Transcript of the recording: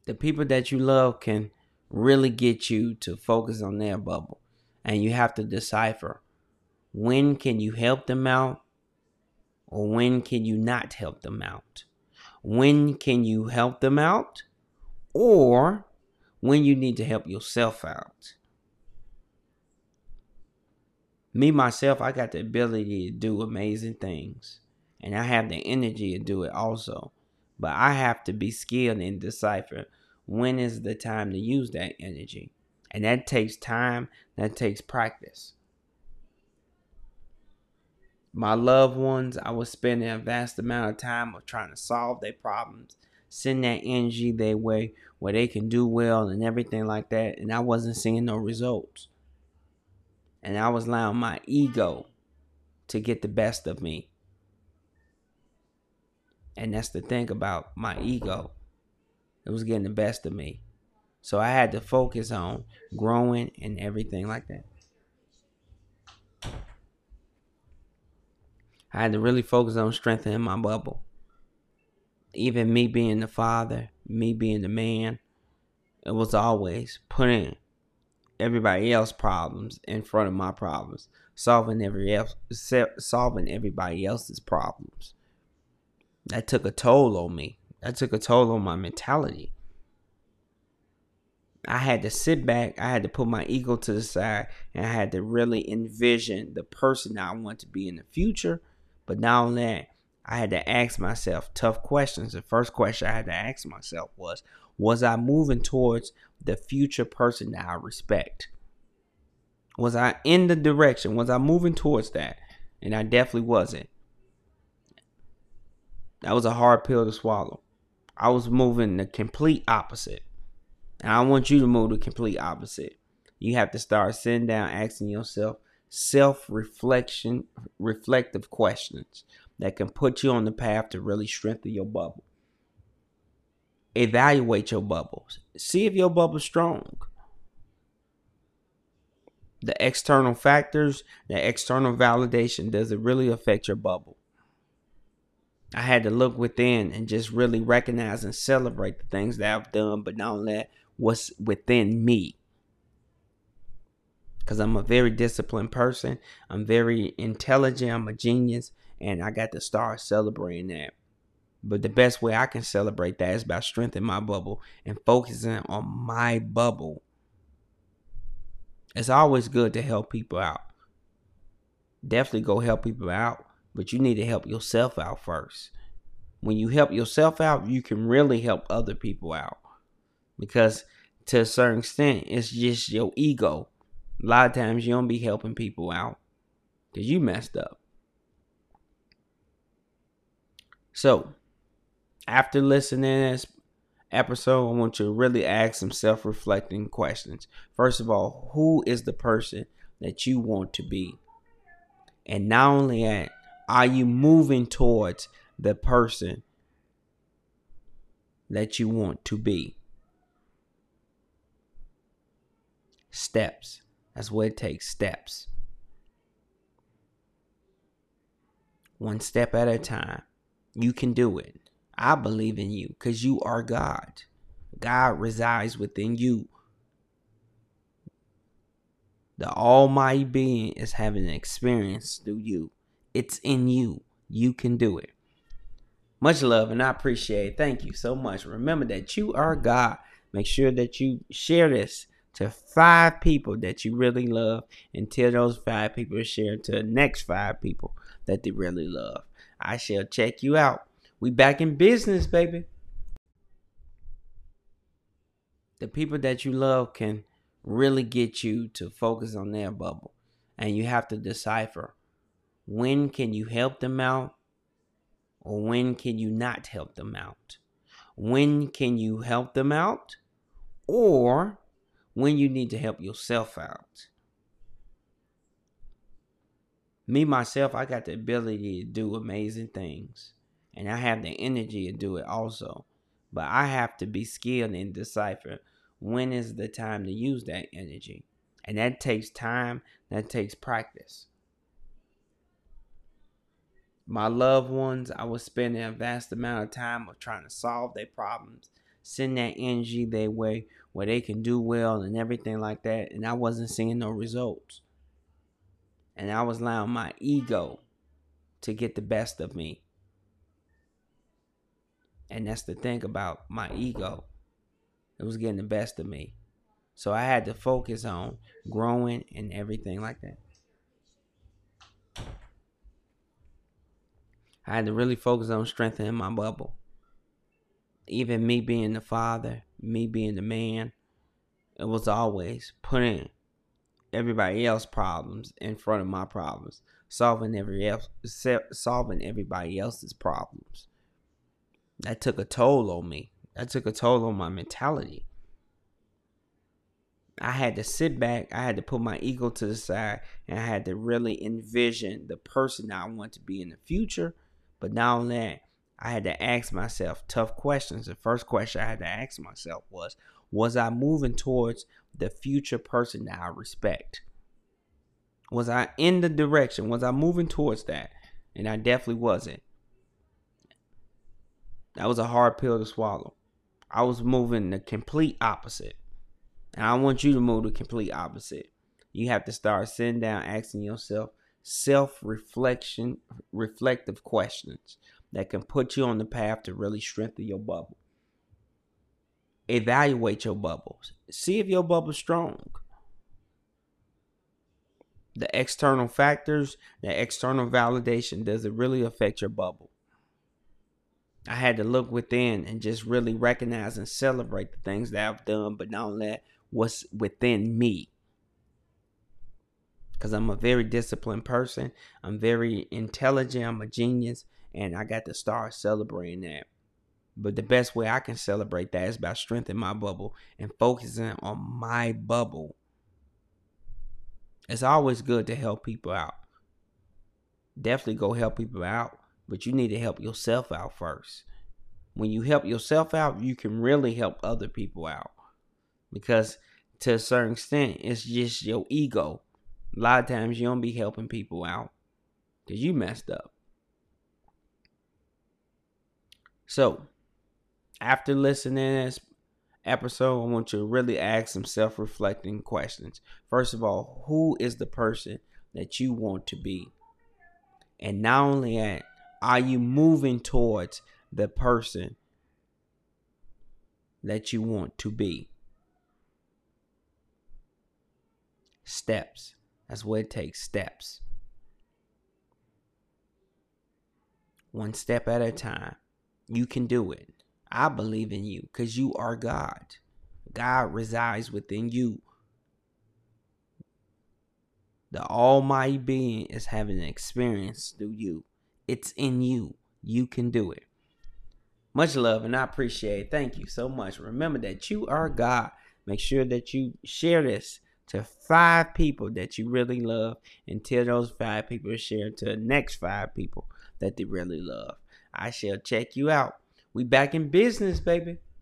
The people that you love can really get you to focus on their bubble. And you have to decipher, when can you help them out, or when can you not help them out? When can you help them out, or when you need to help yourself out? Me, myself, I got the ability to do amazing things. And I have the energy to do it also. But I have to be skilled and decipher when is the time to use that energy. And that takes time, that takes practice. My loved ones, I was spending a vast amount of time of trying to solve their problems, send that energy their way where they can do well and everything like that. And I wasn't seeing no results. And I was allowing my ego to get the best of me. And that's the thing about my ego. It was getting the best of me. So I had to focus on growing and everything like that. I had to really focus on strengthening my bubble. Even me being the father, me being the man, it was always putting everybody else's problems in front of my problems, solving everybody else's problems. That took a toll on me. That took a toll on my mentality. I had to sit back, I had to put my ego to the side, and I had to really envision the person that I want to be in the future. But not only that, I had to ask myself tough questions. The first question I had to ask myself was I moving towards the future person that I respect? Was I in the direction? Was I moving towards that? And I definitely wasn't. That was a hard pill to swallow. I was moving the complete opposite. And I want you to move the complete opposite. You have to start sitting down, asking yourself reflective questions that can put you on the path to really strengthen your bubble. Evaluate your bubbles. See if your bubble's strong. The external factors, the external validation, does it really affect your bubble? I had to look within and just really recognize and celebrate the things that I've done, but not only that, what's within me. Because I'm a very disciplined person. I'm very intelligent. I'm a genius. And I got to start celebrating that. But the best way I can celebrate that is by strengthening my bubble and focusing on my bubble. It's always good to help people out. Definitely go help people out. But you need to help yourself out first. When you help yourself out, you can really help other people out. Because to a certain extent, it's just your ego. A lot of times you don't be helping people out because you messed up. So, after listening to this episode, I want you to really ask some self-reflecting questions. First of all, who is the person that you want to be? And not only that, are you moving towards the person that you want to be? Steps. That's what it takes, steps. One step at a time. You can do it. I believe in you because you are God. God resides within you. The almighty being is having an experience through you. It's in you. You can do it. Much love, and I appreciate it. Thank you so much. Remember that you are God. Make sure that you share this to 5 people that you really love, and tell those 5 people to share to the next 5 people that they really love. I shall check you out. We back in business, baby. The people that you love can really get you to focus on their bubble. And you have to decipher, when can you help them out, or when can you not help them out? When can you help them out, or when you need to help yourself out? Me, myself, I got the ability to do amazing things. And I have the energy to do it also. But I have to be skilled and decipher when is the time to use that energy. And that takes time, that takes practice. My loved ones, I was spending a vast amount of time of trying to solve their problems, send that energy their way where they can do well and everything like that. And I wasn't seeing no results. And I was allowing my ego to get the best of me. And that's the thing about my ego. It was getting the best of me. So I had to focus on growing and everything like that. I had to really focus on strengthening my bubble. Even me being the father, me being the man, it was always putting everybody else's problems in front of my problems, solving everybody else's problems. That took a toll on me. That took a toll on my mentality. I had to sit back. I had to put my ego to the side, and I had to really envision the person I want to be in the future. But not only that, I had to ask myself tough questions. The first question I had to ask myself was I moving towards the future person that I respect? Was I in the direction? Was I moving towards that? And I definitely wasn't. That was a hard pill to swallow. I was moving the complete opposite. And I want you to move the complete opposite. You have to start sitting down, asking yourself reflective questions that can put you on the path to really strengthen your bubble. Evaluate your bubbles. See if your bubble's strong. The external factors, the external validation, does it really affect your bubble? I had to look within and just really recognize and celebrate the things that I've done, but not only that, what's within me. Because I'm a very disciplined person. I'm very intelligent. I'm a genius. And I got to start celebrating that. But the best way I can celebrate that is by strengthening my bubble and focusing on my bubble. It's always good to help people out. Definitely go help people out. But you need to help yourself out first. When you help yourself out, you can really help other people out. Because to a certain extent, it's just your ego. A lot of times you don't be helping people out because you messed up. So, after listening to this episode, I want you to really ask some self-reflecting questions. First of all, who is the person that you want to be? And not only that, are you moving towards the person that you want to be? Steps. That's what it takes, steps. One step at a time. You can do it. I believe in you because you are God. God resides within you. The almighty being is having an experience through you. It's in you. You can do it. Much love, and I appreciate it. Thank you so much. Remember that you are God. Make sure that you share this to 5 people that you really love, and tell those 5 people to share to the next 5 people that they really love. I shall check you out. We back in business, baby.